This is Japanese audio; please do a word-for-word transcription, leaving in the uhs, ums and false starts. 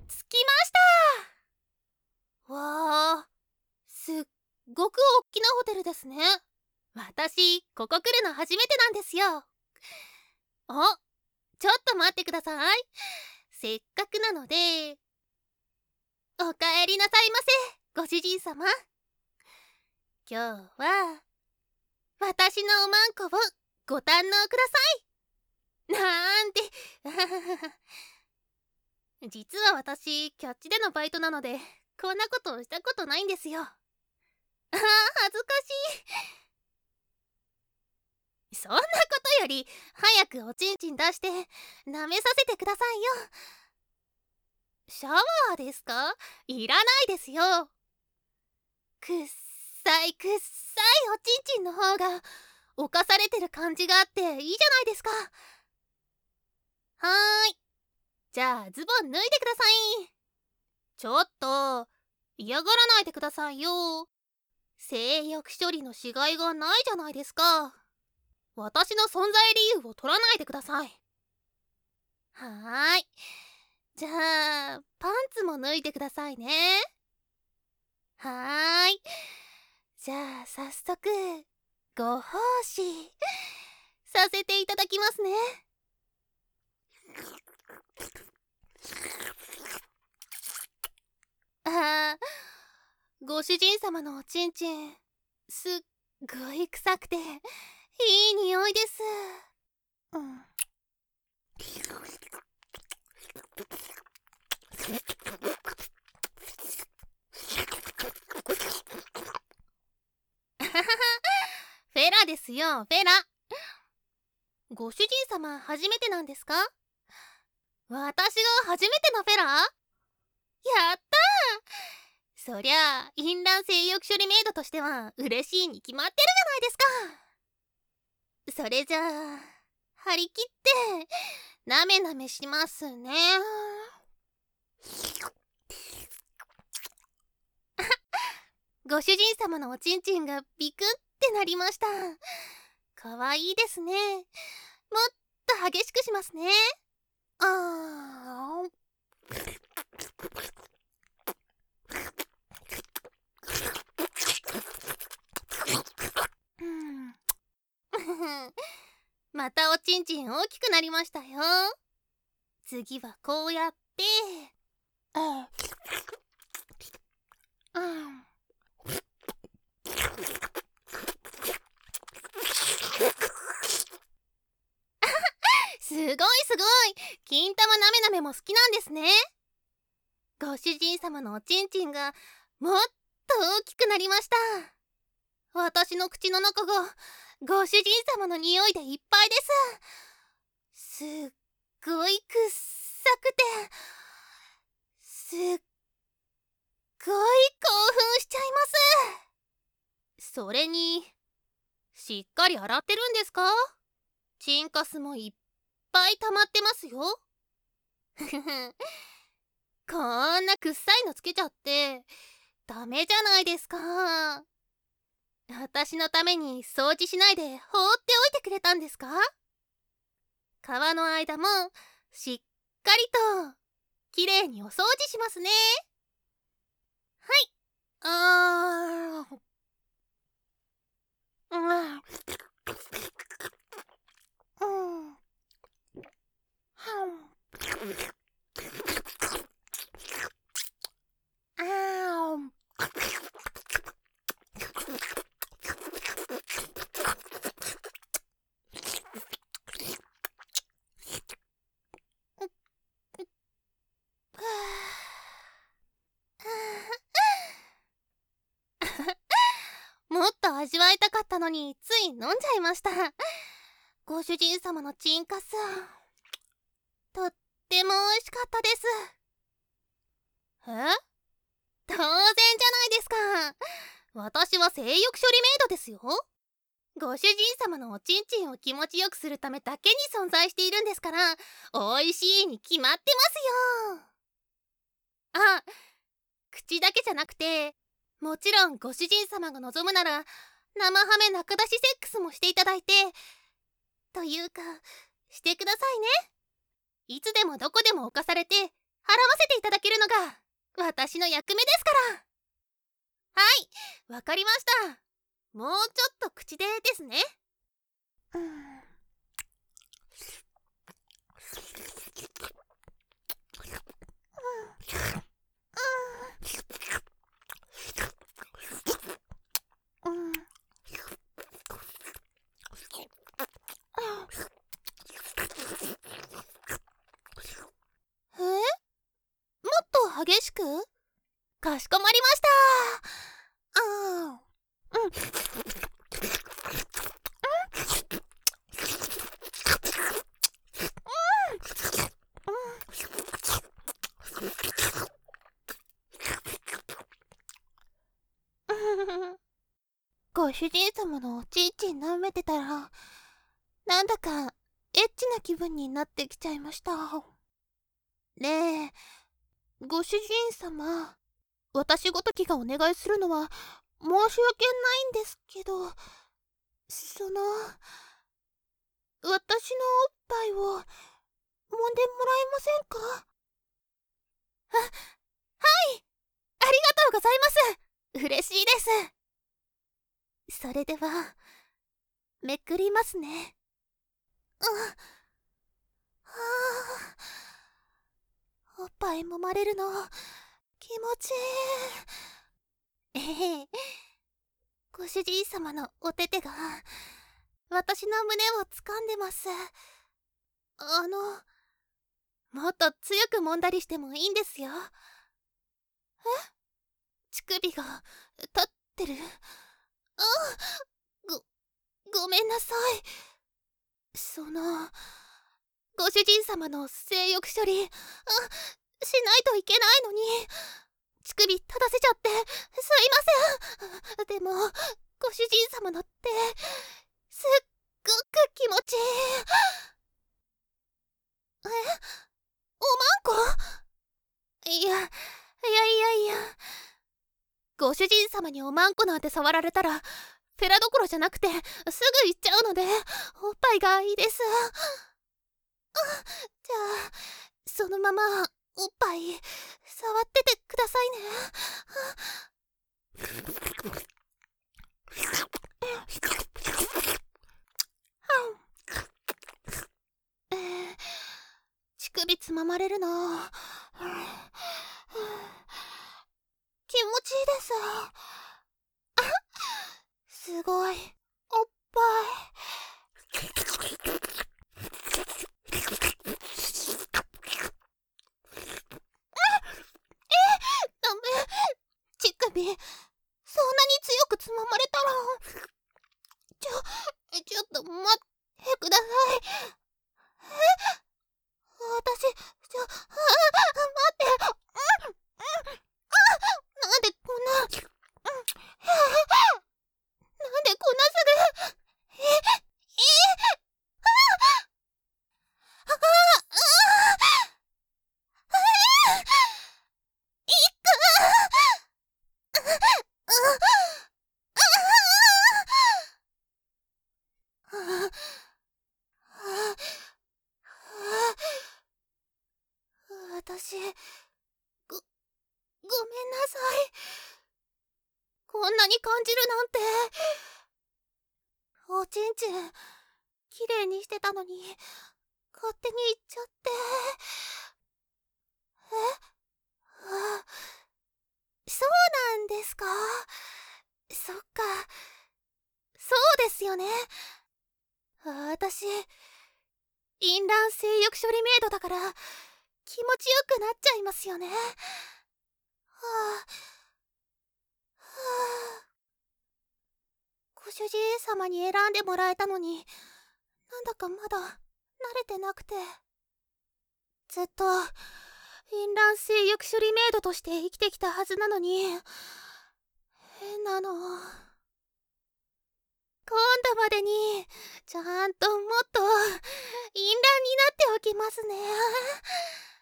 着きました。わあ、すっごく大きなホテルですね。私、ここ来るの初めてなんですよ。あ、ちょっと待ってください。せっかくなので。おかえりなさいませ、ご主人様。今日は私のおまんこをご堪能ください。なんて実は私、キャッチでのバイトなのでこんなことしたことないんですよ。ああ、恥ずかしい。そんなことより早くおちんちん出して舐めさせてくださいよ。シャワーですか？いらないですよ。くっさいくっさいおちんちんの方が犯されてる感じがあっていいじゃないですか。はーい、じゃあズボン脱いでください。ちょっと嫌がらないでくださいよ。性欲処理のしがいがないじゃないですか。私の存在理由を取らないでください。はーい、じゃあパンツも脱いでくださいね。はーい、じゃあ早速ご奉仕させていただきますね。あー、ご主人様のおちんちんすっごい臭くていい匂いです。うん、フェラですよ、フェラ。ご主人様初めてなんですか？私が初めてのフェラ？やったー。そりゃあ淫乱性欲処理メイドとしては嬉しいに決まってるじゃないですか。それじゃあ張り切ってなめなめしますね。ご主人様のおちんちんがビクってなりました。かわいいですね。もっと激しくしますね。あーまたおちんちん大きくなりましたよ。次はこうやってああすごいすごい。金玉なめなめも好きなんですね。ご主人様のおちんちんがもっと大きくなりました。私の口の中がご主人様の匂いでいっぱいです。すっごいくっさくてすっごい興奮しちゃいます。それにしっかり洗ってるんですか？チンカスもいっぱい溜まってますよ。こんなくっさいのつけちゃってダメじゃないですか。私のために掃除しないで放っておいてくれたんですか？皮の間もしっかりときれいにお掃除しますね。はい、あーうんうんはんあーもっと味わいたかったのについ飲んじゃいました。ご主人様のチンカスとっても美味しかったです。え？当然じゃないですか。私は性欲処理メイドですよ。ご主人様のおちんちんを気持ちよくするためだけに存在しているんですから、美味しいに決まってますよ。あ、口だけじゃなくて、もちろんご主人様が望むなら生ハメ中出しセックスもしていただいて、というかしてくださいね。いつでもどこでも侵されて払わせていただけるのが私の役目ですから。はい、わかりました。もうちょっと口でですね。うん。え？もっと激しく？かしこまりました。うん。うん。ご主人様のおちんちん舐めてたら、なんだかエッチな気分になってきちゃいました。ねえ、ご主人様、私ごときがお願いするのは申し訳ないんですけど、その、私のおっぱいを揉んでもらえませんか？は、はい、ありがとうございます。嬉しいです。それでは、めくりますね。うん。はあ、おっぱい揉まれるの気持ちいい。ええ、ご主人様のお手手が私の胸を掴んでます。あの、もっと強く揉んだりしてもいいんですよ。え？乳首が立ってる。あ、ご、ごめんなさい。その、ご主人様の性欲処理、あ、しないといけないのに、乳首立たせちゃってすいません。でも、ご主人様の手、すっごく気持ちいい。え？おまんこ？いや、いやいやいや。ご主人様におまんこなんて触られたら、フェラどころじゃなくて、すぐ行っちゃうので、おっぱいがいいです。じゃあ、そのまま、おっぱい、触っててくださいね。えー、乳首つままれるの気持ちいいです。すごい、おっぱい。ダメ、乳首、そんなに強くつままれたら。ちょ、ちょっと待ってください。え？私、ちょ、あ、待って、うん、うん、あ、なんでこんな、うん、え、なんでこんなすぐ、え、え、あ、あ、あ、あ、いく、私、ご、ごめんなさい。こんなに感じるなんて。おちんちん、きれいにしてたのに、勝手に行っちゃって。え？あ、そうなんですか？そっか。そうですよね。私、淫乱性欲処理メイドだから、気持ちよくなっちゃいますよね。はあ、はあ、ご主人様に選んでもらえたのに、なんだかまだ慣れてなくて。ずっと淫乱性欲処理メイドとして生きてきたはずなのに、変なの。今度までにちゃんともっと淫乱になっておきますね。